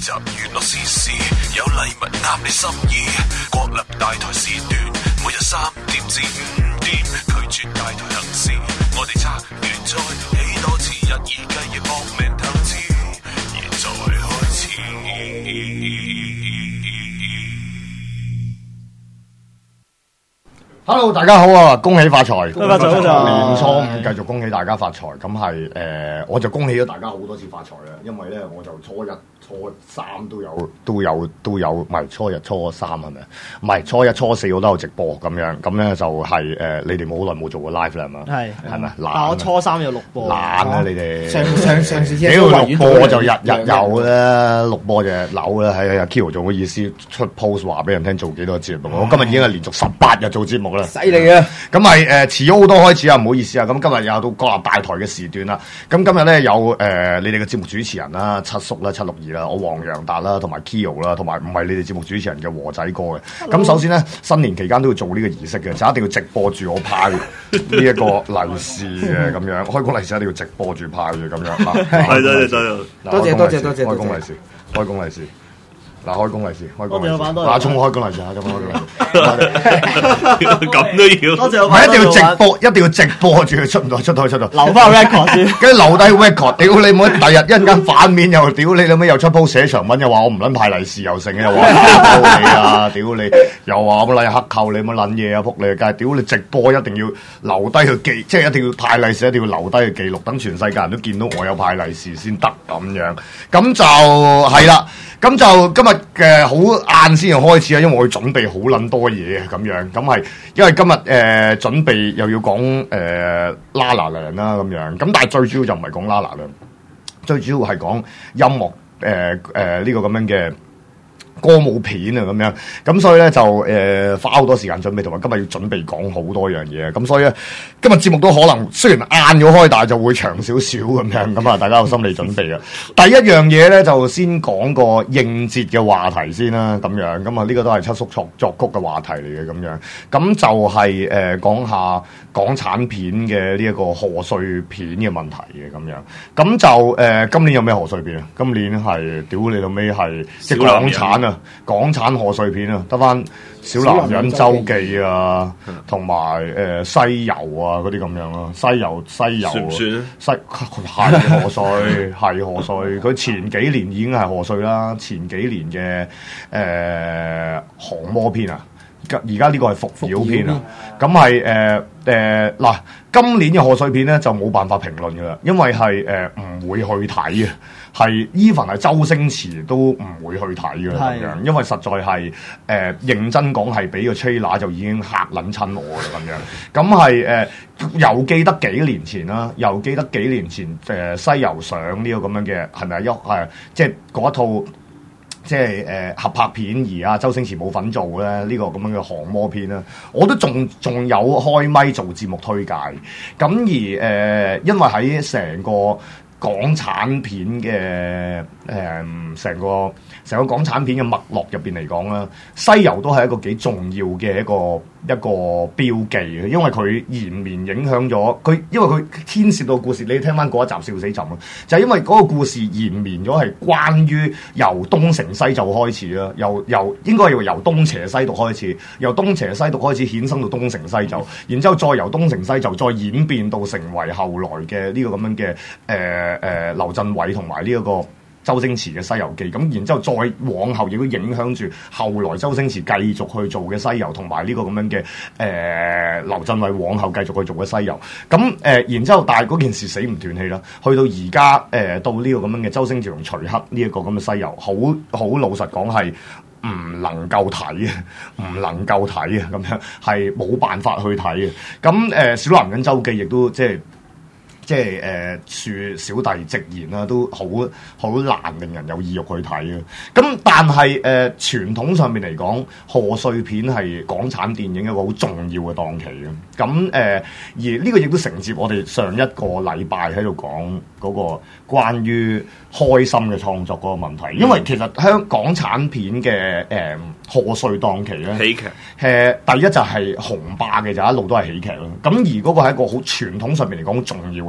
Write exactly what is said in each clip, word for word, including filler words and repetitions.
集娛樂時事，有禮物啱你心意。國立大台時段，每日三點至五點，拒絕大台行事。我哋測完再起多次，日以繼夜搏命投資，現在開始。 Hello， 大家好啊！恭喜發財， 恭喜發財，恭喜發財！ 年初五繼續恭喜大家發財。咁係誒，我就恭喜咗大家好多次發財啦。因為咧，我就初一、初三都有、都有、都有，唔係初日、初三係咪？唔係初一、初四我都有直播咁樣。咁咧就係、是、誒、呃，你哋冇好耐冇做過 live 啦，係嘛？係係咪？ 嗱，我初三有錄播。 懶啊！你哋上上上次屌錄播就日日有啦，錄播就扭啦。係啊 ，Kio 仲好意思出 post 話俾人聽做幾多節目。我今日已經係連續十八日做節目啦。 犀利啊！ 咁咪誒遲咗好多開始啊，唔好意思啊。咁今日又到國立大台嘅時段啦。咁今日咧有誒、呃、你哋嘅節目主持人啦，七叔啦、七六二啦，我黃洋達啦，同埋 Kio 啦，同埋唔係你哋節目主持人嘅和仔哥嘅。咁首先咧，新年期間都要做呢個儀式嘅，就一定要直播住我派呢一個利是嘅咁樣，開工利是一定要直播住派嘅咁樣。係多謝多謝多謝多謝多謝開工利是，開工利是。嗱，開工利是，開工利是，嗱，衝開工利是，衝開工利是，咁都要，多謝，唔係一定要直播，一定要直播住佢出唔到，出到出到，留翻 record 先，跟住留低 record，屌你冇，第日一陣間反面又屌你，你咪又出 post 寫長文，又話我唔撚派利是又成，又話黑扣你啊，屌你，又話我撚黑扣你，乜撚嘢啊，撲你街，屌你直播一定要留低佢記，即係一定要派利是，一定要留低佢記錄，等全世界人都見到我有派利是先得咁樣，咁就係啦。咁就今日嘅好晏先至開始啊，因為我要準備好撚多嘢咁樣，咁係因為今日誒、呃、準備又要講誒 La La Land啦咁樣，咁但係最主要就唔係講 La La Land，最主要係講音樂誒誒呢個咁樣嘅歌舞片啊咁樣，咁所以咧就誒、呃、花好多時間準備，同埋今日要準備講好多樣嘢，咁所以咧今日節目都可能雖然晏咗開，但係就會長少少咁樣，咁啊大家有心理準備啊。第一樣嘢咧就先講個應節嘅話題先啦，咁樣，咁啊呢個都係七叔作作曲嘅話題嚟嘅咁樣，咁就係、是、誒、呃、講下港產片嘅呢一個賀歲片嘅問題嘅咁樣，咁就誒、呃、今年有咩賀歲片啊？今年係屌你老尾係即係港產啊！港產賀歲片啊，得翻小男人周記啊，同埋誒西遊啊嗰啲咁樣咯，西遊西遊算唔算西係賀歲係賀歲，佢前幾年已經係賀歲啦，前幾年嘅誒降魔篇啊，而家呢個係伏妖篇啊，咁係誒誒嗱，今年嘅賀歲片咧就冇辦法評論噶啦，因為係誒唔會去睇嘅。係 even 係周星馳都唔會去睇嘅咁樣，因為實在係誒、呃、認真講係俾個 trailer 就已經嚇撚親我啦咁樣。咁係誒又記得幾年前啦，又記得幾年前誒、呃、西遊上呢個咁樣嘅係咪啊？一係即係嗰一套即係誒、呃、合拍片而啊周星馳冇份做咧，呢、這個咁樣嘅降魔篇啦，我都仲仲有開咪做節目推介。咁而誒、呃、因為喺成個港產片嘅誒成個成個港產片嘅脈絡入邊嚟講啦，西遊都係一個幾重要嘅一個一個標記嘅，因為佢延綿影響咗佢，因為佢牽涉到故事。你聽翻嗰一集笑死朕啊，就係、是、因為嗰個故事延綿咗係關於由東成西就開始啦，由由應該要由東邪西毒開始，由東邪西毒開始衍生到東成西就，然之後再由東成西就再演變到成為後來嘅呢個咁樣嘅誒。呃誒、呃、劉鎮偉同埋呢一個周星馳嘅《西遊記》，咁然之後再往後亦都影響住後來周星馳繼續去做嘅《西遊》，同埋呢個咁樣嘅誒、呃、劉鎮偉往後繼續去做嘅《西遊》。咁、呃、誒然之後，但係嗰件事死唔斷氣啦。去到而家誒到呢個咁樣嘅周星馳同徐克呢一個咁嘅《西遊》，好好老實講係唔能夠睇嘅，唔能夠睇嘅咁樣係冇辦法去睇嘅。咁誒、呃《小男人周記》亦都即係。即係誒，恕小弟直言啦，都好好難令人有意欲去睇嘅。咁但係誒、呃，傳統上面嚟講，賀歲片係港產電影一個好重要嘅檔期嘅。咁誒、呃，而呢個亦都承接我哋上一個禮拜喺度講嗰個關於開心嘅創作嗰個問題。因為其實香港產片嘅誒賀歲檔期咧，喜劇誒、呃、第一就係紅霸嘅就一路都係喜劇咯。咁而嗰個係一個好傳統上面嚟講好重要嘅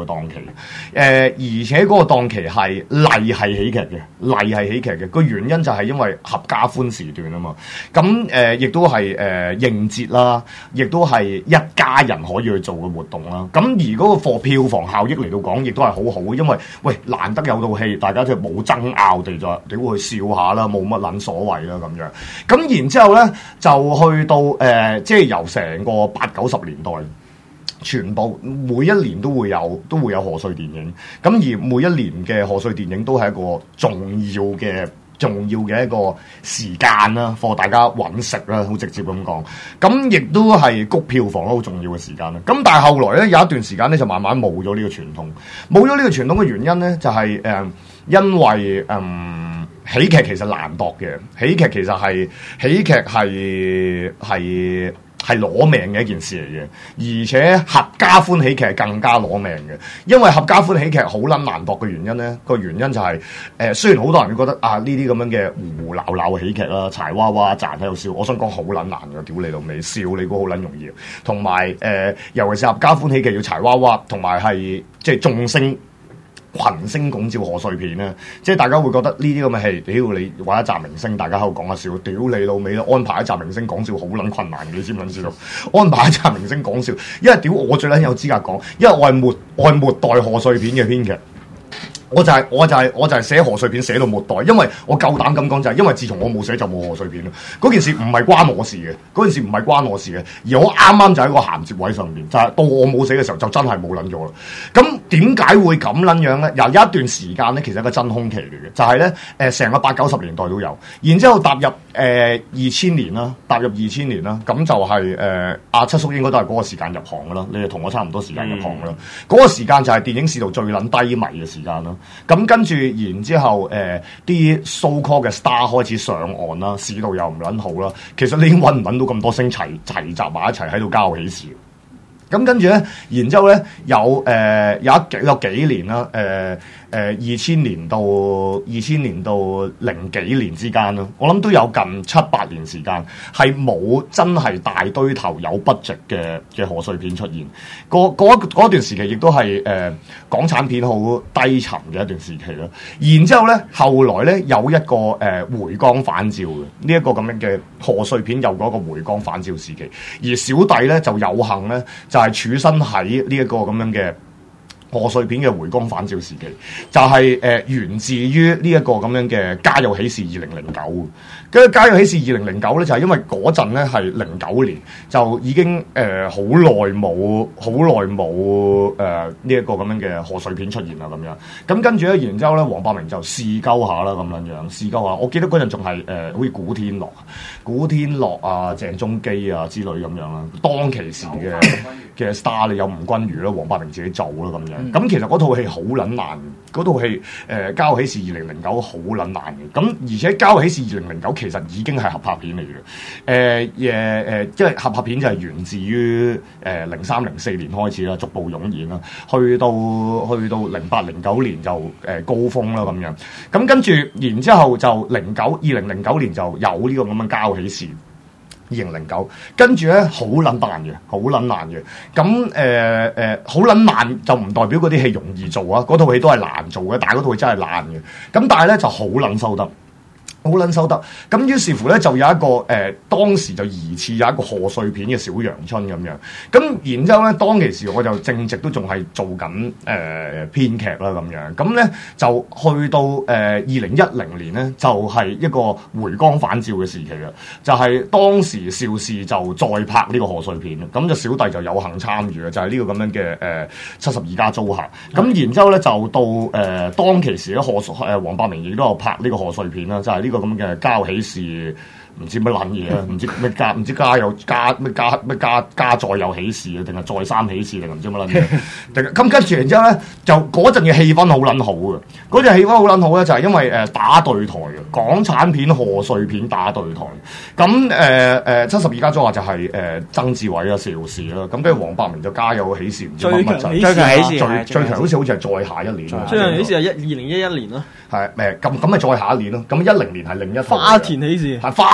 檔期，誒、呃、而且嗰個檔期係例係喜劇嘅，例係喜劇嘅。個原因就係因為合家歡時段啊嘛，咁誒亦都係誒、呃、應節啦，亦都係一家人可以去做嘅活動啦。咁而嗰個貨票房效益嚟到講，亦都係好好，因為喂難得有套戲，大家即係冇爭拗地就屌去笑下啦，冇乜撚所謂啦咁樣。咁然之後咧就去到誒、呃，即係由成個八九十年代。全部每一年都會有都會有賀歲電影，咁而每一年嘅賀歲電影都係一個重要嘅重要嘅一個時間啦，幫大家揾食啦，好直接咁講。咁亦都係谷票房好重要嘅時間啦。咁但係後來咧有一段時間咧就慢慢冇咗呢個傳統，冇咗呢個傳統嘅原因咧就係、是、誒、呃、因為嗯喜劇其實難度嘅，喜劇其實係喜劇係係。係攞命嘅一件事嚟嘅，而且合家歡喜劇係更加攞命嘅，因為合家歡喜劇好撚難度嘅原因咧，個原因就係、是、誒、呃、雖然好多人覺得啊呢啲咁樣嘅胡胡鬧鬧嘅喜劇啦，柴娃娃賺喺度笑，我想講好撚難嘅，屌你老味，笑你估好撚容易，同埋誒尤其是合家歡喜劇要柴娃娃，同埋係即係眾星。群星拱照賀歲片咧，即係大家會覺得呢啲咁嘅戲，屌你揾一集明星，大家喺度講下笑，屌你老味啦！安排一集明星講笑好撚困難嘅，你知唔知道？安排一集明星講笑，因為屌我最撚有資格講，因為我係末我係末代賀歲片嘅編劇。我就係、是、我就係、是、我就係寫賀歲片寫到末代，因為我夠膽咁講就係因為自從我冇寫就冇賀歲片啦。嗰件事唔係關我事嘅，嗰件事唔係關我事嘅，而我啱啱就喺個銜接位上邊，就係、是、到我冇寫嘅時候就真係冇撚咗啦。咁點解會咁撚樣咧？有一段時間咧，其實係一個真空期嚟嘅，就係咧誒成個八九十年代都有，然之後踏入誒二千年啦，踏入二千年啦，咁就係誒阿七叔應該都係嗰個時間入行噶啦，你哋同我差唔多時間入行噶啦，嗰、嗯、個時間就係電影市道最撚低迷嘅時間啦。咁跟住，然之後，誒啲 so call 嘅 star 開始上岸啦，市道又唔撚好啦。其實你已經揾唔揾到咁多星齊齊集埋一齊喺度交喜事。咁跟住咧，然之後咧有誒、呃、有一幾有幾年啦，誒誒二千年到二千年到零幾年之間啦，我諗都有近七八年時間係冇真係大堆頭有 budget 嘅嘅賀歲片出現。嗰嗰段時期亦都係誒、呃、港產片好低沉嘅一段時期啦。然之後咧，後來咧有一個誒、呃、回光返照嘅呢一個咁樣嘅賀歲片，有嗰個回光返照時期。而小弟咧就有幸咧就係處身喺呢一個咁樣嘅賀歲片嘅回光返照時期，就係、是、誒、呃、源自於呢一個咁樣嘅《家有喜事二零零九》。跟住《家有喜事二零零九》咧，就係、是、因為嗰陣咧係零九年，就已經誒好耐冇好耐冇誒呢一個咁樣嘅賀歲片出現啦咁樣。咁跟住咧，然之後咧，黃百鳴就試鳩下啦咁樣樣，試鳩下。我記得嗰陣仲係誒好似古天樂、古天樂啊、鄭中基啊之類咁樣啦。當其時嘅嘅 star 你有吳君如啦，黃百鳴自己做啦咁樣。咁、嗯、其實嗰套戲好撚難，嗰套戲誒《家有喜事二零零九》好撚難嘅。咁而且《家有喜事二零零九》其實已經係合拍片嚟嘅。誒誒誒，即係合拍片就係源自於誒零三零四年開始啦，逐步湧現啦，去到去到零八零九年就誒、呃、高峰啦咁樣。咁跟住，然之後就零九二零零九年就有呢個咁嘅《家有喜事》。二零零九，跟住咧好撚難嘅，好撚難嘅。咁誒誒，好撚難就唔代表嗰啲戲容易做啊！嗰套戲都係難做嘅，但係嗰套戲真係難嘅。咁但係咧就好撚收得。好撚收得，咁於是乎咧就有一個誒、呃，當時就疑似有一個賀歲片嘅小陽春咁樣，咁然之後咧，當其時我就正值都仲係做緊誒、呃、編劇啦咁樣，咁咧就去到誒二零一零年咧，就係、是、一個回光返照嘅時期啦，就係、是、當時邵氏就再拍呢個賀歲片啦，咁就小弟就有幸參與嘅，就係、是、呢個咁樣嘅誒七十二家租客，咁然之後咧就到誒、呃、當其時咧賀誒黃百鳴亦都有拍呢個賀歲片啦，就係、是、呢、這個咁嘅家有喜事，唔知乜撚嘢啊，唔知咩家唔知家有家咩家咩家家再有喜事啊，定係再三喜事定唔知乜撚嘢？定咁跟住然之後咧，就嗰陣嘅氣氛好撚好嘅，嗰陣氣氛好撚好咧，就係因為誒打對台嘅港產片賀歲片打對台，咁誒誒七十二家租客就係、是、誒、呃、曾志偉啊邵氏啦，咁跟住黃百鳴就家有喜事，唔知乜乜就最強喜事， 最最強好似好似係再下一年， 最強喜事係一二零一一年咯， 係誒咁咁咪再下一年咯，咁一零年係另一套花田喜事， 係花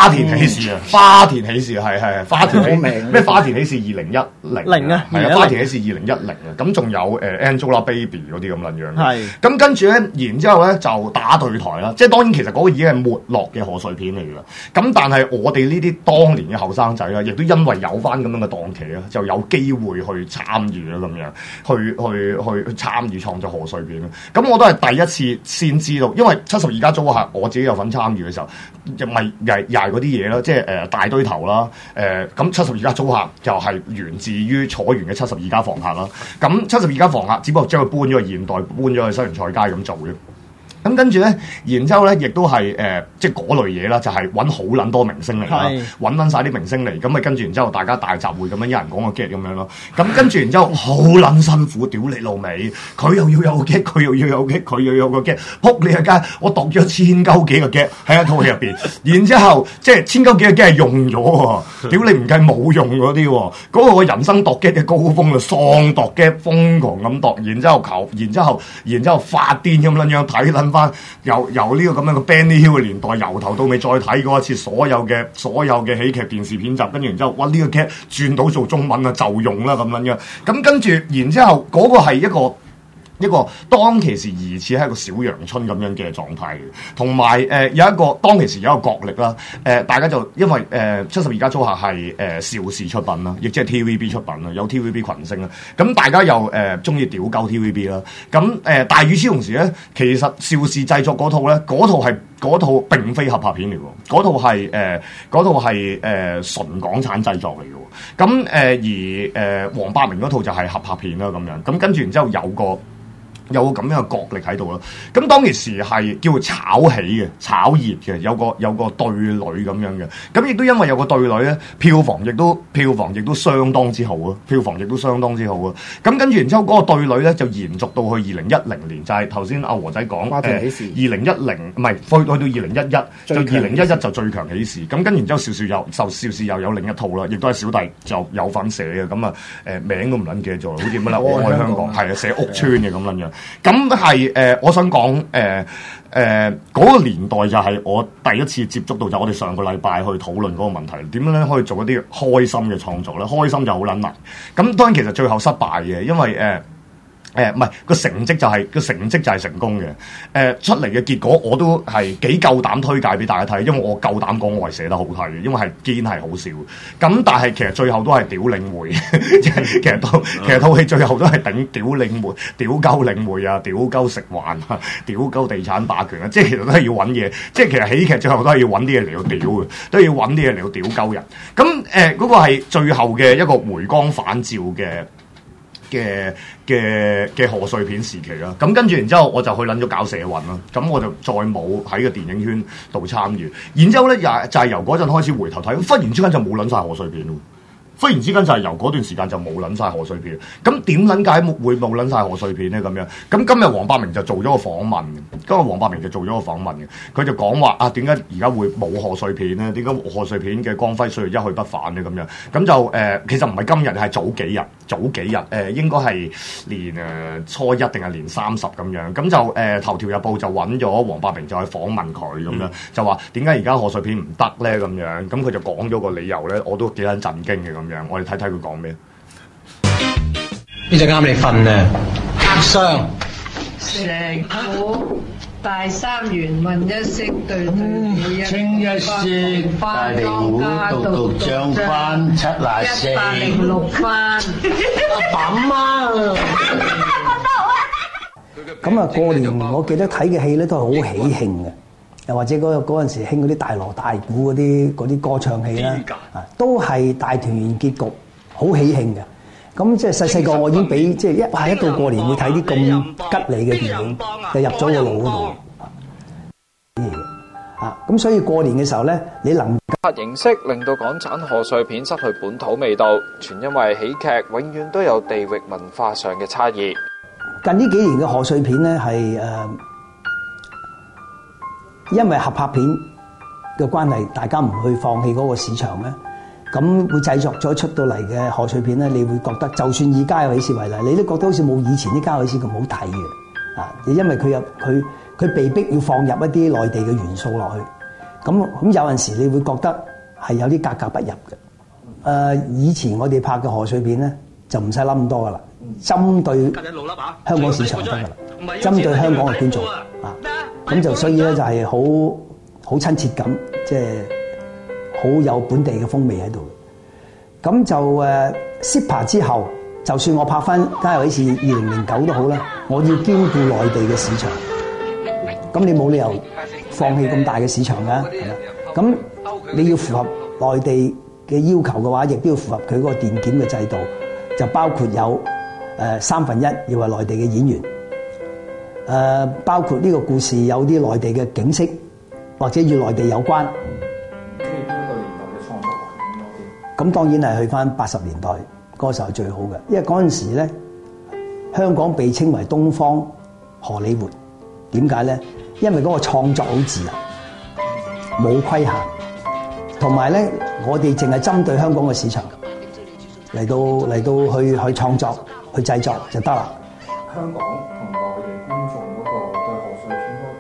花田喜事啊，花田喜事係係花田喜咩花田喜事二零一零零啊， 係啊，花田喜事二零一零啊，咁仲有誒 Angelababy 嗰啲咁撚樣嘅。 係。 咁跟住咧，然之後咧就打對台啦，即係當然其實嗰個已經係沒落嘅賀歲片嚟㗎啦。咁但係我哋呢啲當年嘅後生仔啦，亦都因為有翻咁樣嘅檔期啦，就有機會去參與啦咁樣，去去去去參與創作賀歲片啦。咁我都係第一次先知道，因為七十二家租客我自己有份參與嘅時候，又咪又係又係嗰啲嘢啦，即係誒、呃、大堆頭啦，誒咁七十二家租客就係源自於楚原嘅七十二家房客啦。咁七十二家房客只不過將佢搬咗去現代，搬咗去西洋菜街咁做嘅。咁跟住咧，然之後咧，亦都係誒、呃，即係嗰類嘢啦，就係揾好撚多明星嚟啦，揾撚晒啲明星嚟，咁咪跟住然之後大家大集會咁樣，一人講個 get 咁樣咯。咁跟住然之後好撚辛苦，屌你老味，佢又要有個 get，佢又要有 get，佢又要有個 get，撲你一街，我度咗千鳩幾個 get 喺一套戲入邊，然之後即係千鳩幾個 get 係用咗喎，屌你唔計冇用嗰啲喎，嗰、那個人生度 get 嘅高峰就喪度 get，瘋狂咁度，然之後求，然之後，然之後發癲咁撚樣睇撚。由由呢個咁樣嘅 Benny Hill 嘅年代，由頭到尾再睇過一次所有嘅所有嘅喜劇電視片集，跟住然之後，哇！呢、這個劇轉到做中文啊，就用啦咁樣樣。咁跟住，然之後嗰、那個係一個。一個當其時疑似係一個小陽春咁樣嘅狀態嘅，同埋誒有一個當其時有一個角力啦，誒、呃、大家就因為誒七十二家租客係誒邵氏出品啦，亦即係 T V B 出品啦，有 T V B 群星啦，咁大家又誒中意屌鳩 T V B 啦，咁誒、呃、但係與此同時咧，其實邵氏製作嗰套咧，嗰套係嗰套並非合拍片嚟喎，嗰套係誒嗰套係誒純港產製作嚟嘅喎，咁誒、呃、而誒、呃、黃百鳴嗰套就係合拍片啦咁樣，咁跟住然之後有個。有個咁樣嘅角力喺度咯，咁當其時係叫炒起嘅、炒熱嘅，有個有個對壘咁樣嘅，咁亦都因為有個對壘咧，票房亦都票房亦都相當之好啊，票房亦都相當之好啊，咁跟住然之後嗰個對壘咧就延續到去二零一零年，就係頭先阿和仔講誒二零一零唔係去去到二零一一就二零一一就最強喜事，咁跟住然之後邵氏又就邵氏又有另一套啦，亦都係小弟就有份寫嘅，咁啊誒名都唔撚記得咗，好似乜啦，我愛香港係啊，寫屋邨嘅咁撚樣。咁係誒，我想講誒誒嗰個年代就係我第一次接觸到，就我哋上個禮拜去討論嗰個問題，點樣咧可以做一啲開心嘅創作咧？開心就好撚難。咁當然其實最後失敗嘅，因為誒。呃誒唔係個成績就係、是、個成績就係成功嘅，誒、呃、出嚟嘅結果我都係幾夠膽推介俾大家睇，因為我夠膽講我係寫得好睇嘅，因為係堅係好笑。咁但係其實最後都係屌領匯，即係其實都其實套戲最後都係頂屌領匯、屌鳩領匯啊、屌鳩食環啊、屌鳩地產霸權啊，即係其實都係要揾嘢，即係其實喜劇最後都係要揾啲嘢嚟到屌嘅，都要揾啲嘢嚟到屌鳩人。咁誒嗰個係最後嘅一個回光返照嘅。嘅嘅嘅賀歲片時期啦，咁跟住然之後我就去撚咗搞社運啦，咁我就再冇喺個電影圈度參與，然之後咧又就係由嗰陣開始回頭睇，忽然之間就冇撚晒賀歲片咯。忽然之間就係由嗰段時間就冇撚晒賀歲片，咁點撚解會冇撚晒賀歲片咧？咁樣，咁今日黃百鳴就做咗個訪問，今日黃百鳴就做咗個訪問嘅，佢就講話啊，點解而家會冇賀歲片咧？點解賀歲片嘅光輝歲月一去不返咧？咁樣，咁就誒、呃，其實唔係今日，係早幾日，早幾日誒、呃，應該係年誒、呃、初一定係年三十咁樣，咁就誒、呃、頭條日報就揾咗黃百鳴就去訪問佢咁樣，嗯、就話點解而家賀歲片唔得咧？咁樣，咁佢就講咗個理由咧，我都幾撚震驚嘅咁。我哋睇睇佢講咩？ 呢隻啱你瞓啊！雙石虎大三元運一色對對一， 清一色大地虎獨獨漲翻七廿四， 一百零六番。阿媽咁啊，過年我記得睇嘅戲咧都係好喜慶嘅。又或者嗰嗰陣時興嗰啲大鑼大鼓嗰啲嗰啲歌唱戲啦，啊都係大團圓結局，好喜慶嘅。咁即係細細個我已經俾即係一係一到過年會睇啲咁吉利嘅電影，就入咗個腦嗰度。啊，咁所以過年嘅時候咧，你能形式令到港產賀歲片失去本土味道，全因為喜劇永遠都有地域文化上嘅差異。 近呢幾年嘅賀歲片咧係誒。因為合拍片嘅關係，大家唔去放棄嗰個市場咧，咁會製作咗出到嚟嘅賀歲片咧，你會覺得就算以家有喜事為例，你都覺得好似冇以前啲家有喜事咁好睇嘅，啊！因為佢有佢佢被逼要放入一啲內地嘅元素落去， 咁咁有陣時你會覺得係有啲格格不入嘅。誒、呃，以前我哋拍嘅賀歲片咧，就唔使諗咁多噶啦，針對香港市場得噶啦，針對香港嘅觀眾啊，咁就所以咧就係好好親切感，即係好有本地嘅風味喺度。咁就誒 S I P A 之後，就算我拍翻《家有喜事》二零零九都好啦，我要兼顧內地嘅市場。咁你冇理由放棄咁大嘅市場㗎，係咪？咁你要符合內地嘅要求嘅話，亦都要符合佢嗰個電檢嘅制度，就包括有誒、呃、三分一要係內地嘅演員，誒、呃、包括呢個故事有啲內地嘅景色，或者與內地有關。咁當然係去翻八十年代嗰時候最好嘅，因為嗰陣時咧，香港被稱為東方荷里活。點解咧？因為嗰個創作好自由，冇規限，同埋咧，我哋淨係針對香港嘅市場嚟到嚟到去去創作、去製作就得啦。 香港同內地觀眾嗰個對賀歲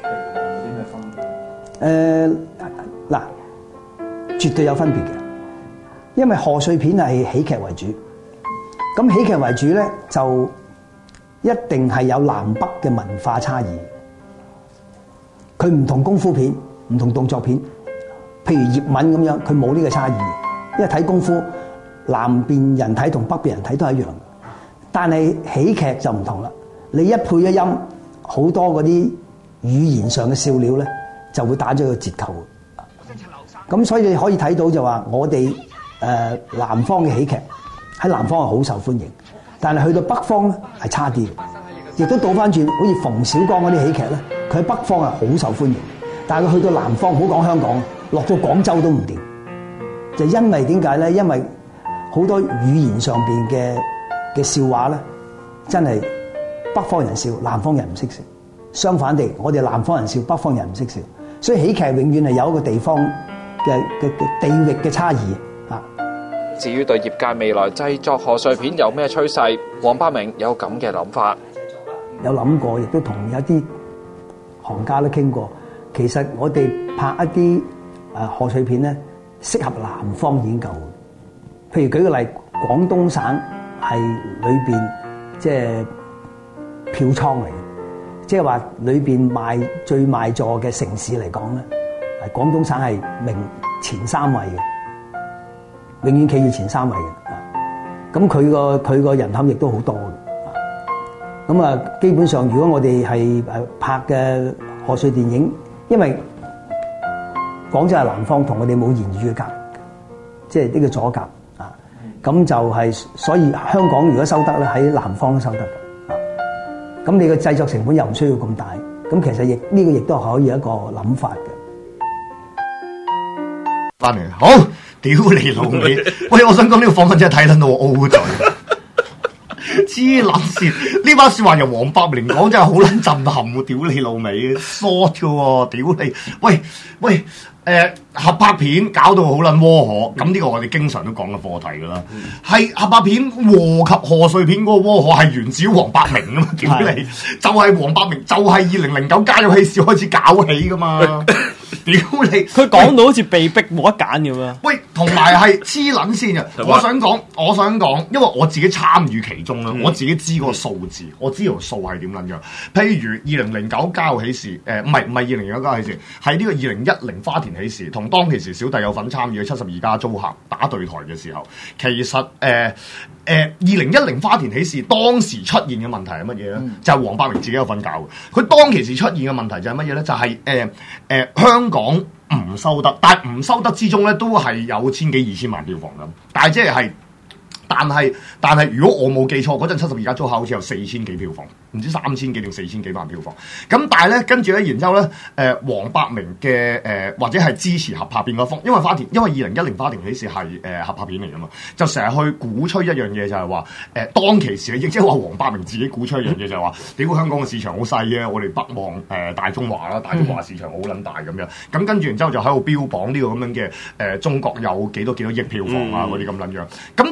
片嗰個期望有啲咩分別？ 誒嗱、呃，絕對有分別嘅。因為賀歲片係喜劇為主，咁喜劇為主咧就一定係有南北嘅文化差異。佢唔同功夫片，唔同動作片，譬如葉問咁樣，佢冇呢個差異。因為睇功夫，南邊人睇同北邊人睇都係一樣，但係喜劇就唔同啦。你一配一音，好多嗰啲語言上嘅笑料咧，就會打咗個折扣。咁所以你可以睇到就話我哋。誒、呃、南方嘅喜劇喺南方係好受歡迎，但係去到北方咧係差啲嘅，亦都倒翻轉，好似馮小剛嗰啲喜劇咧，佢喺北方係好受歡迎，但係佢去到南方，唔好講香港，落到廣州都唔掂，就因為點解咧？因為好多語言上邊嘅嘅笑話咧，真係北方人笑，南方人唔識笑；相反地，我哋南方人笑，北方人唔識笑，所以喜劇永遠係有一個地方嘅嘅嘅地域嘅差異。 至於對業界未來製作賀歲片有咩趨勢，黃百鳴有咁嘅諗法。 有諗過，亦都同一啲行家都傾過。其實我哋拍一啲誒賀歲片咧，適合南方已經夠。譬如舉個例，廣東省係裏邊即係票倉嚟嘅，即係話裏邊賣最賣座嘅城市嚟講咧，係廣東省係名前三位嘅。永遠企住前三位嘅，咁佢個佢個人口亦都好多嘅，咁啊基本上如果我哋係誒拍嘅賀歲電影，因為廣州係南方，同我哋冇言語嘅隔，即係呢個阻隔啊，咁就係、是、所以香港如果收得咧，喺南方都收得嘅，啊，咁你個製作成本又唔需要咁大，咁其實亦呢、這個亦都可以有一個諗法嘅。 翻嚟好。屌你老味！喂，我想講呢個訪問真係睇撚到我 O 咗，黐撚線！呢把説話由黃百鳴講真係好撚震撼喎！屌你老味，short 嘅喎！屌你！喂喂，誒、呃、合拍片搞到好撚窩火，咁呢個我哋經常都講嘅課題㗎啦。係、嗯、合拍片禍及賀歲片嗰個窩火係源自於黃百鳴啊嘛！屌你，就係黃百鳴，就係二零零九家有喜事開始搞起㗎嘛！屌你！ 佢講到好似被逼冇得揀咁樣。 喂，同埋係黐撚線啊！我想講，我想講，因為我自己參與其中啦，嗯、我自己知個數字，我知條數係點撚樣。譬如二零零九家有喜事，誒唔係唔係二零零九家有喜事，係呢個二零一零花田喜事，同當其時小弟有份參與嘅七十二家租客打對台嘅時候，其實誒。呃誒二零一零花田喜事當時出現嘅問題係乜嘢咧？嗯、就係黃百鳴自己有份搞嘅。佢當其時出現嘅問題就係乜嘢咧？就係誒誒香港唔收得，但係唔收得之中咧都係有千幾二千萬票房咁。但係即係係，但係但係如果我冇記錯，嗰陣七十二家租客好似有四千幾票房，唔知三千幾定四千幾萬票房。咁但係咧，跟住咧，然之後咧，誒、呃、黃百鳴嘅誒或者係支持合拍片嗰方，因為花田，因為二零一零花田喜事係誒合拍片嚟㗎嘛，就成日去鼓吹一樣嘢，就係話誒當其時，亦即係話黃百鳴自己鼓吹一樣嘢，就係話屌香港嘅市場好細嘅，我哋北望誒、呃、大中華啦，大中華市場好撚大咁樣。咁跟住然之後就喺度標榜呢個咁樣嘅誒、呃、中國有幾多幾多億票房啊嗰啲咁撚樣。咁但係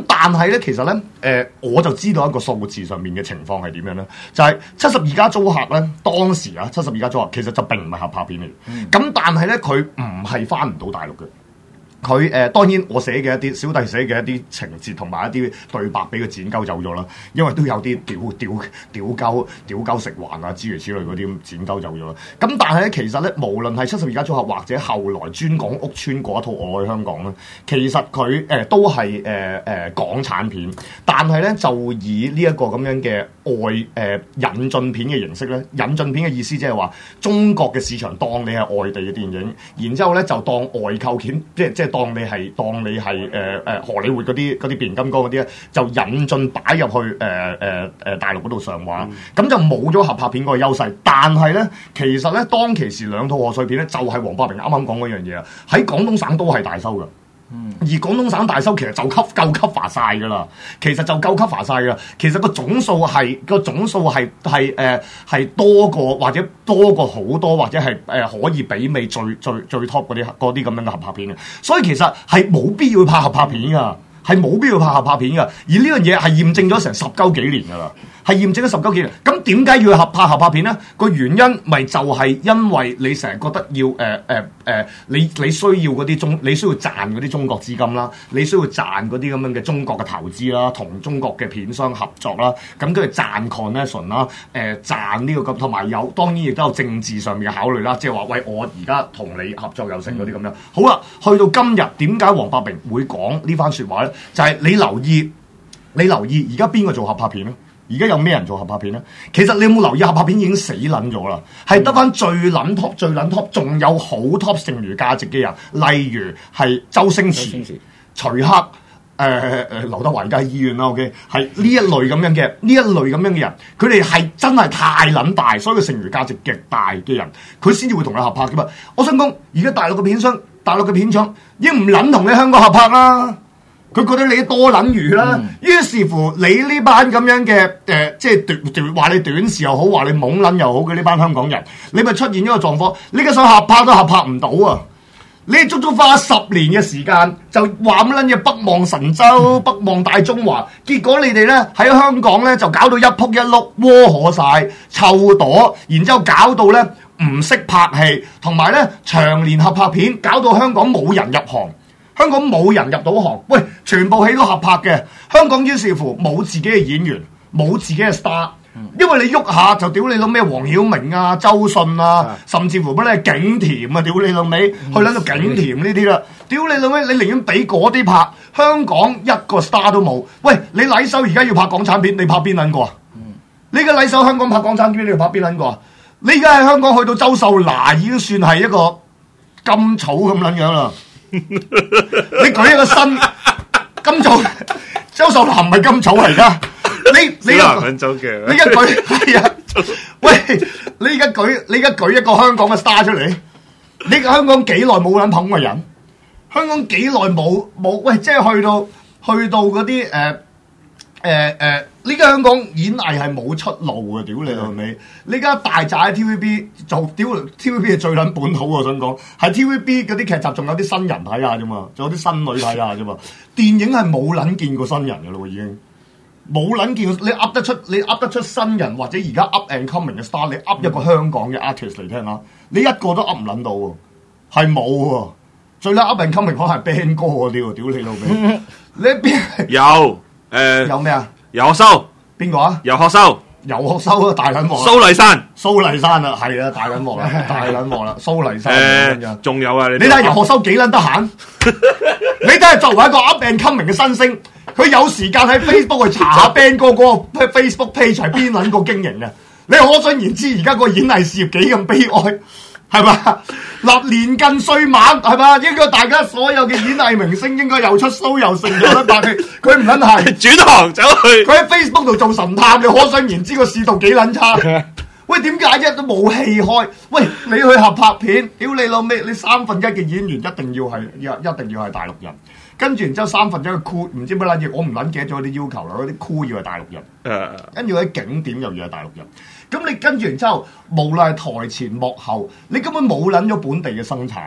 係咧，其實咧，誒、呃，我就知道一個數字上面嘅情況係點樣咧，就係七十二家租客咧，當時啊，七十二家租客其實就並唔係合拍片嚟，咁、嗯、但係咧，佢唔係翻唔到大陸嘅。佢誒、呃、當然我寫嘅一啲小弟寫嘅一啲情節同埋一啲對白俾佢剪鳩走咗啦，因為都有啲屌屌屌鳩屌鳩食環啊諸如此類嗰啲剪鳩走咗啦。咁但係咧，其實咧，無論係七十二家租客或者後來專講屋邨嗰一套我愛香港咧，其實佢誒、呃、都係誒誒港產片，但係咧就以呢一個咁樣嘅外誒、呃、引進片嘅形式咧，引進片嘅意思即係話中國嘅市場當你係外地嘅電影，然之後咧就當外購片，即係即係。當你係當你係誒誒荷里活嗰啲嗰啲變形金剛嗰啲咧，就引進擺入去誒誒誒大陸嗰度上畫，咁、嗯、就冇咗合拍片嗰個優勢。但係咧，其實咧當其時兩套賀歲片咧，就係、是、黃百鳴啱啱講嗰樣嘢啊，喺廣東省都係大收嘅。嗯、而廣東省大收其實就夠夠 cover 晒㗎啦，其實就夠 cover 晒㗎。其實個總數係個總數係係誒係多過或者多過好多，或者係誒、呃、可以媲美最最最 top 嗰啲嗰啲咁樣嘅合拍片嘅。所以其實係冇必要拍合拍片㗎，係冇必要拍合拍片㗎。而呢樣嘢係驗證咗成十鳩幾年㗎啦。係驗證咗十鳩幾年，咁點解要合拍合拍片咧？個原因咪就係因為你成日覺得要誒誒誒，你你需要嗰啲中，你需要賺嗰啲中國資金啦，你需要賺嗰啲咁樣嘅中國嘅投資啦，同中國嘅片商合作啦，咁跟住賺 connection 啦，誒賺呢個咁，同埋有當然亦都有政治上面嘅考慮啦，即係話喂，我而家同你合作有成嗰啲咁樣。好啦，去到今日點解黃百鳴會講呢番説話咧？就係、是、你留意，你留意而家邊個做合拍片咧？而家有咩人做合拍片咧？其實你有冇留意合拍片已經死撚咗啦？係得翻最撚 top、最撚 top，仲有好 top 剩餘價值嘅人，例如係周星馳、徐克、誒誒誒劉德華而家醫院啦 ，OK， 係呢一類咁樣嘅呢一類咁樣嘅人，佢哋係真係太撚大，所以佢剩餘價值極大嘅人，佢先至會同你合拍噶嘛。我想講，而家大陸嘅片商、大陸嘅片廠已經唔撚同你香港合拍啦。佢覺得你多撚餘啦，嗯、於是乎你呢班咁樣嘅誒、呃，即係短短話你短視又好，話你懵撚又好嘅呢班香港人，你咪出現一個狀況，你嘅想合拍都合拍唔到啊！你足足花十年嘅時間，就話乜撚嘢北望神州、嗯、北望大中華，結果你哋咧喺香港咧就搞到一仆一碌窩火晒、臭朵，然之後搞到咧唔識拍戲，同埋咧長年合拍片，搞到香港冇人入行。香港冇人入到行，喂，全部戲都合拍嘅。香港於是乎冇自己嘅演員，冇自己嘅 star，因為你喐下就屌你老咩黃曉明啊、周迅啊，甚至乎乜咧景甜啊，屌你老味，去撚到景甜呢啲啦，屌你老味，你寧願俾嗰啲拍，香港一個 star 都冇。喂，你禮秀而家要拍港產片，你拍邊撚個啊？你嘅禮秀香港拍港產片，你要拍邊撚個啊？你而家喺香港去到周秀娜已經算係一個甘草咁撚樣啦。你舉一個新甘草，周秀娜唔係甘草嚟噶，你你一你一舉係啊，喂，你而家舉你而家舉一個香港嘅 star 出嚟，你香港幾耐冇人捧嘅人？香港幾耐冇冇喂，即係去到去到嗰啲誒誒誒，呢家香港演藝係冇出路嘅，屌你老味！呢家大寨 T V B 做屌 T V B 係最撚本土，我想講係 T V B 嗰啲劇集仲有啲新人睇下啫嘛，仲有啲新女睇下啫嘛。電影係冇撚見過新人嘅咯，已經冇撚見過。你噏得出你噏得出新人或者而家 up and coming 嘅 star， 你噏一個香港嘅 artist 嚟聽下，你一個都噏唔撚到喎，係冇喎。最撚 up and coming 可能係 band 哥嗰啲喎，屌你老味！你邊有誒、呃、 有咩啊？ 游學修邊個啊？ 游學修， 游學修啊，大撚鑊！ 蘇麗珊， 蘇麗珊啊，係啊，大撚鑊啦，大撚鑊啦，蘇麗珊咁樣。 仲有啊，你你睇下游學修幾撚得閒？你睇下作為一個 up and coming 嘅新星，佢有時間喺 Facebook 去查下 band 哥嗰個 Facebook page 係邊撚個經營嘅？你可想而知，而家個演藝事業幾咁悲哀。係嘛？嗱，年近歲晚係嘛？應該大家所有嘅演藝明星應該又出 show 又成咗啦，但係佢唔撚係轉行走去， 佢喺 Facebook 度做神探，你可想而知個市道幾撚差。喂，點解啫？都冇戲開。喂，你去合拍片，屌你老味！你三分一嘅演員一定要係一一定要係大陸人，跟住然之後三分一嘅 crew 唔知乜撚嘢，我唔撚記得咗啲要求啦。嗰啲 crew 要係大陸人，誒，跟住嗰啲景點又要係大陸人。咁你跟住然之後，無論係台前幕後，你根本冇撚咗本地嘅生產，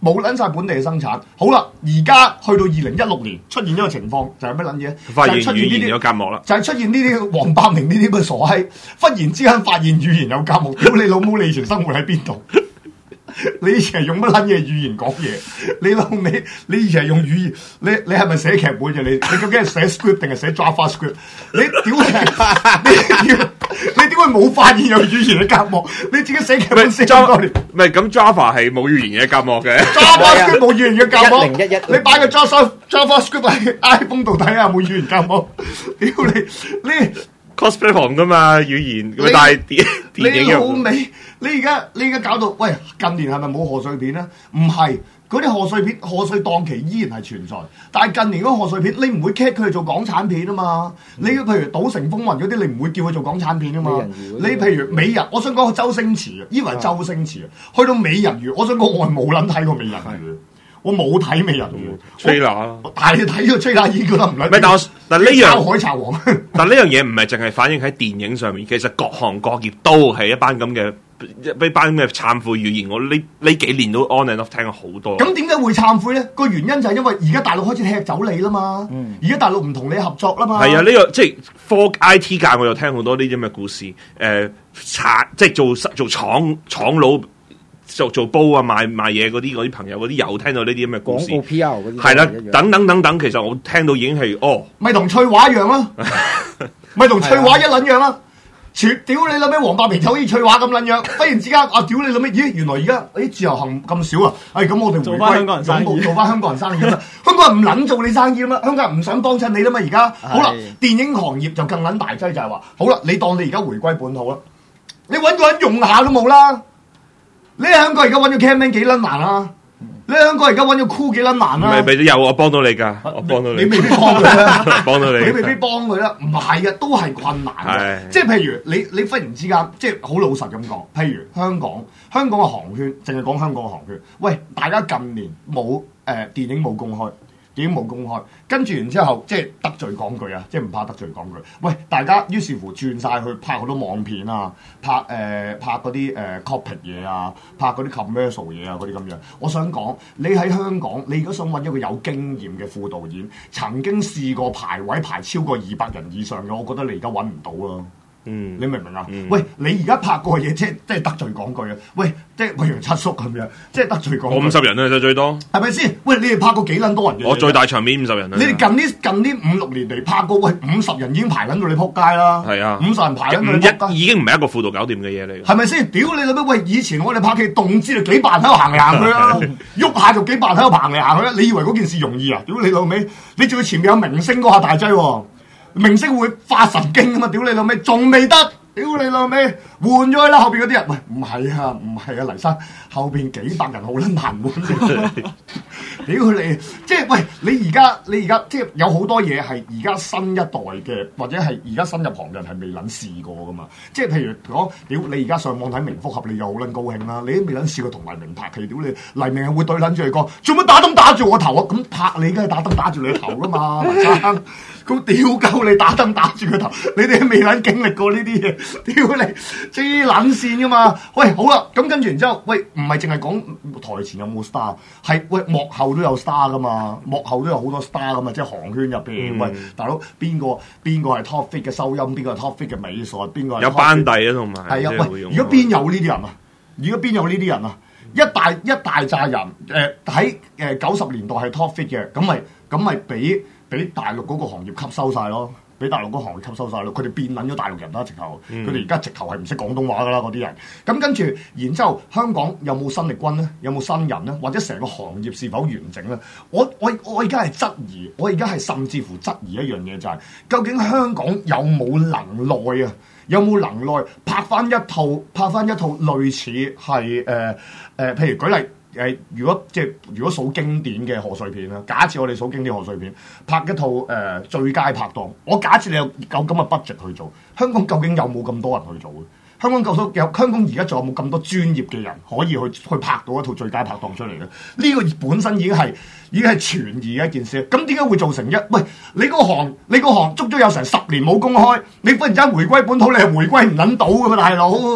冇撚晒本地嘅生產。好啦，而家去到二零一六年出現一個情況，就係咩撚嘢？ 發現語就係出現呢啲言有隔膜啦， 就係出現呢啲黃百鳴呢啲咁嘅傻閪，忽然之間發現語言有隔膜，屌你老母！你以前生活喺邊度？你以前係用乜撚嘢語言講嘢？你老味，你以前係用語言，你你係咪寫劇本啫？你你究竟係寫 script 定係寫 Java script？你屌你，你你點會冇發現有語言嘅隔膜？你自己寫劇本寫咁多年， 唔係咁 Java 係冇語言嘅隔膜嘅 ，Java script 冇語言嘅隔膜。 一零一一你擺個 Java Java script 喺 iPhone 度睇下冇語言隔膜。屌你你！ cosplay 行噶嘛語言，咁但係電電影你老又味，你而家你而家搞到，喂，近年係咪冇賀歲片咧？唔係，嗰啲賀歲片賀歲檔期依然係存在，但係近年嗰個賀歲片，你唔會 cat 佢哋做港產片啊嘛。你譬如《賭城風雲》嗰啲，你唔會叫佢做港產片啊嘛。你譬如《美人》，我想講周星馳啊，以為周星馳啊，去到《美人魚》，我想講我係冇撚睇過《美人魚》。我冇睇美人魚， 吹喇， 但係你睇咗吹喇已經覺得唔撚。 唔係，但我但呢樣海賊王， 但呢樣嘢唔係淨係反映喺電影上面，其實各行各業都係一班咁嘅一班咁嘅懺悔語言。我呢呢幾年都 on and off 聽過好多。 咁點解會懺悔咧？個原因就係因為而家大陸開始踢走你啦嘛，而家、嗯、大陸唔同你合作啦嘛。 係啊，呢、這個即係科 I T 界，我又聽好多呢啲咁嘅故事。誒、呃，拆即係做做廠廠佬。做做煲啊，賣賣嘢嗰啲嗰啲朋友嗰啲又聽到呢啲咁嘅故事， 廣告 P R 嗰啲係啦，等等等等，其實我聽到已經係哦， 咪同翠華一樣咯，咪同翠華一撚樣啦。全屌你諗咩？黃百鳴就好似翠華咁撚樣，忽然之間啊，屌你諗咩？咦，原來而家誒自由行咁少啊！誒、哎、咁我哋做翻香港人生意， 做翻香港人生意啦。香港人唔撚做你生意啦嘛，香港人唔想幫襯你啦嘛。而家好啦，電影行業就更撚大劑，就係話好啦，你當你而家回歸本土啦，你揾個人用下都冇啦。你喺香港而家揾咗 cameraman 幾撚難啊？你喺香港而家揾咗 crew 幾撚難啊？ 唔係咪都有我幫到你㗎，我幫到你。 你未必幫佢啦， 幫到你。 你未必幫佢啦，唔係嘅，都係困難嘅。即係譬如你你忽然之間，即係好老實咁講，譬如香港香港嘅航圈，淨係講香港嘅航圈。喂，大家近年冇誒、呃、電影冇公開。已經冇公開，跟住然之後即係得罪講句啊，即係唔怕得罪講句。喂，大家於是乎轉晒去拍好多網片啊，拍誒、呃、拍嗰啲誒 copy 嘢啊，拍嗰啲 commercial 嘢啊嗰啲咁樣。我想講，你喺香港，你如果想揾一個有經驗嘅副導演，曾經試過排位排超過二百人以上嘅，我覺得你而家揾唔到啦。嗯，你明唔明啊？嗯、喂，你而家拍過嘢，即係即係得罪講句啊！喂，即係譬如七叔咁樣，即係得罪講句。 我五十人啊，就最多。係咪先？喂，你哋拍過幾撚多人嘅？ 我最大場面五十人啊！ 你哋近呢近呢五六年嚟拍過，喂，五十人已經排撚到你撲街啦。係啊，五十人排撚到你撲街， 已經唔係一個輔導搞掂嘅嘢嚟。 係咪先？屌你老味！喂，以前我哋拍戲動之就幾百人喺度行嚟行去啊，喐下就幾百人喺度行嚟行去啊！你以為嗰件事容易啊？屌你老味！你仲要前面有明星嗰下大劑喎，明星會發神經啊嘛！屌你老味，仲未得。屌你老味，換咗佢啦！後邊嗰啲人，喂，唔係啊，唔係啊，黎生，後邊幾百人好撚難換。屌你，即係喂，你而家你而家即係有好多嘢係而家新一代嘅，或者係而家新入行嘅人係未撚試過噶嘛？即係譬如講，屌你而家上網睇明復合，你又好撚高興啦！你都未撚試過同黎明拍戲，屌你黎明係會對撚住你講，做乜打燈打住我頭啊？咁拍你梗係打燈打住你頭噶嘛，黎生。咁屌鳩你打燈打住佢頭，你哋未撚經歷過呢啲嘢，屌你黐撚線噶嘛？喂，好啦，咁跟住然之後，喂，唔係淨係講台前有冇 star， 係喂幕後都有 star 噶嘛，幕後都有好多 star 噶嘛，即係行圈入邊，嗯、喂，大佬邊個邊個係 top fit 嘅收音，邊個係 top fit 嘅美術，邊個係有班底啊，同埋係啊，喂，如果邊有呢啲人啊？如果邊有呢啲人啊？一大一大扎人，誒喺誒九十年代係 top fit 嘅，咁咪咁咪俾。俾大陸嗰個行業吸收晒咯，俾大陸嗰個行業吸收晒咯，佢哋變撚咗大陸人啦，直頭，佢哋而家直頭係唔識廣東話噶啦嗰啲人。咁跟住，然之後香港有冇新力軍咧？有冇新人咧？或者成個行業是否完整咧？我我我而家係質疑，我而家係甚至乎質疑一樣嘢就係、是，究竟香港有冇能耐啊？有冇能耐拍翻一套拍翻一套類似係誒誒，譬如舉例。誒，如果即係如果數經典嘅賀歲片啦，假設我哋數經典賀歲片，拍一套誒、呃、最佳拍檔，我假設你有夠咁嘅 budget 去做，香港究竟有冇咁多人去做嘅？香港究竟有香港而家仲有冇咁多專業嘅人可以去去拍到一套最佳拍檔出嚟咧？呢、呢個本身已經係已經係存疑嘅一件事。咁點解會造成一？喂，你嗰行你嗰行足足有成十年冇公開，你忽然間回歸本土，你係回歸唔撚到㗎嘛，大佬？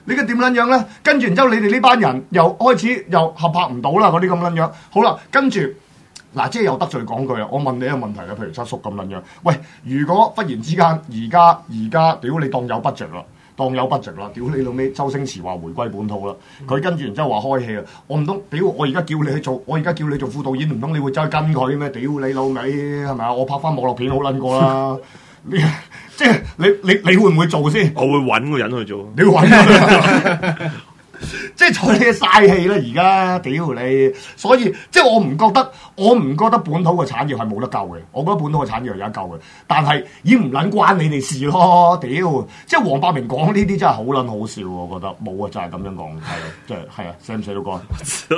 你嘅點撚樣咧？跟住然之後，你哋呢班人又開始又合拍唔到啦，嗰啲咁撚樣。好啦，跟住嗱，即係有得罪講句啊！我問你一個問題啦，譬如七叔咁撚樣，喂，如果忽然之間而家而家屌你當有 budget 啦，當有 budget 啦，屌你老尾周星馳話回歸本土啦，佢跟住然之後話開戲啦，我唔通屌我而家叫你去做，我而家叫你做副導演，唔通你會走去跟佢咩？屌你老味係咪啊？我拍翻網絡片好撚過啦！你即係你你你會唔會做先？ 我會揾個人去做。 你會揾個即係睬你嘥氣啦！而家屌你，所以即係我唔覺得，我唔覺得本土嘅產業係冇得救嘅。我覺得本土嘅產業係有得救嘅，但係已唔撚關你哋事咯。屌，即係黃百鳴講呢啲真係好撚好笑，我覺得冇啊，就係咁樣講，係啊，即係係啊，寫唔寫到歌？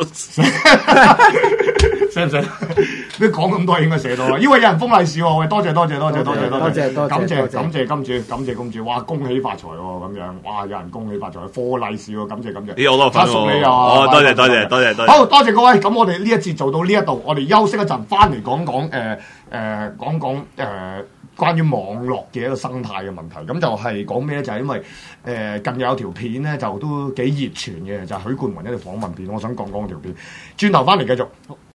寫唔寫？你講咁多應該寫到啦，因為有人封利是喎。喂，多謝多謝多謝多謝多謝多謝，感謝感謝金主，感謝金主，哇！恭喜發財喎咁樣，哇！有人恭喜發財，科利是喎，感謝感謝。 咦，我都份喎。 你啊！ 哦，多謝多謝多謝多謝。 好，多謝各位。咁我哋呢一節做到呢一度，我哋休息一陣，翻嚟講講誒誒講講誒、呃、關於網絡嘅一個生態嘅問題。咁就係講咩咧？就係、是、因為誒、呃、近日有條片咧，就都幾熱傳嘅，就係、是、許冠文一條訪問片。我想講講條片。轉頭翻嚟繼續。